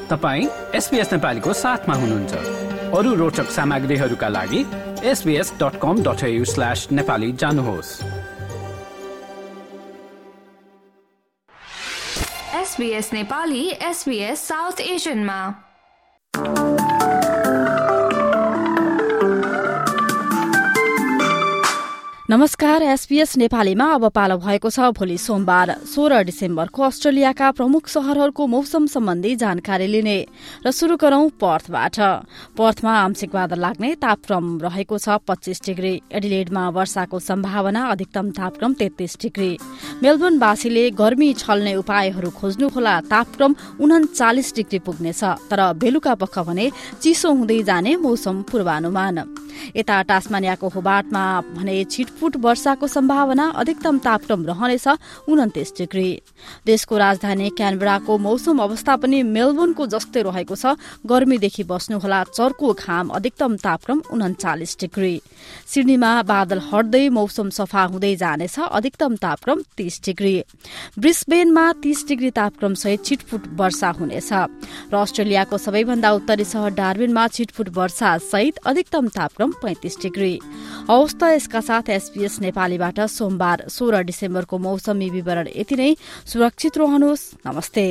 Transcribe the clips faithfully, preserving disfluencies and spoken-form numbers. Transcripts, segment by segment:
तपाईँ एसबीएस नेपालीको साथमा हुनुहुन्छ। अरू रोचक सामग्रीहरूका लागि SBS dot com dot AU slash Nepali जानुहोस्। एसबीएस नेपाली एसबीएस साउथ एसियनमा। नमस्कार, एसबीएस नेपालीमा अब पालो भएको छ भोलि सोमबार सोह्र डिसेम्बरको अस्ट्रेलियाका प्रमुख शहरहरूको मौसम सम्बन्धी जानकारी लिने र शुरू गरौं पर्थबाट। पर्थमा आंशिक बादल लाग्ने, तापक्रम रहेको छ पच्चीस डिग्री। एडिलेडमा वर्षाको सम्भावना, अधिकतम तापक्रम तेत्तीस डिग्री। मेलबर्नवासीले गर्मी छल्ने उपायहरू खोज्नुहोला, तापक्रम उन्चालिस डिग्री पुग्नेछ, तर बेलुका पख भने चिसो हुँदै जाने मौसम पूर्वानुमान। यता टास्मानियाको होबार्टमा भने छिटफुट वर्षाको सम्भावना, अधिकतम तापक्रम रहनेछ उन्तीस डिग्री। देशको राजधानी क्यानबेराको मौसम अवस्था पनि मेलबोर्नको जस्तै रहेको छ। गर्मीदेखि बस्नुहोला, चर्को घाम, अधिकतम तापक्रम उन्चालिस डिग्री। सिडनीमा बादल हट्दै मौसम सफा हुँदै जानेछ, अधिकतम तापक्रम तीस डिग्री। ब्रिस्बेनमा तीस डिग्री तापक्रम सहित छिटफुट वर्षा हुनेछ र अस्ट्रेलियाको सबैभन्दा उत्तरी शहर डार्विनमा छिटफुट वर्षा सहित अधिकतम तापक्रम पैंतीस डिग्री। हवस् त यसका साथ एसबीएस नेपालीबाट सोमबार सोह्र डिसेम्बरको मौसमी विवरण यति नै। सुरक्षित रहनुहोस्। नमस्ते।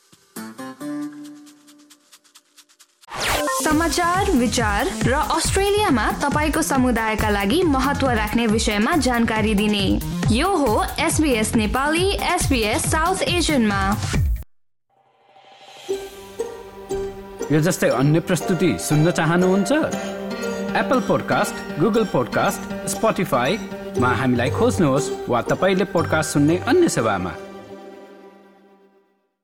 समाचार, विचार र अस्ट्रेलियामा तपाईको समुदायका लागि महत्व राख्ने विषयमा जानकारी दिने यो हो एसबीएस नेपाली एसबीएस साउथ एसियनमा। यो जस्तै अन्य प्रस्तुति सुन्न चाहनुहुन्छ? एप्पल पोडकास्ट, गुगल पोडकास्ट, स्पोटिफाईमा हामीलाई खोज्नुहोस् वा तपाईले पोडकास्ट सुन्ने अन्य सेवामा।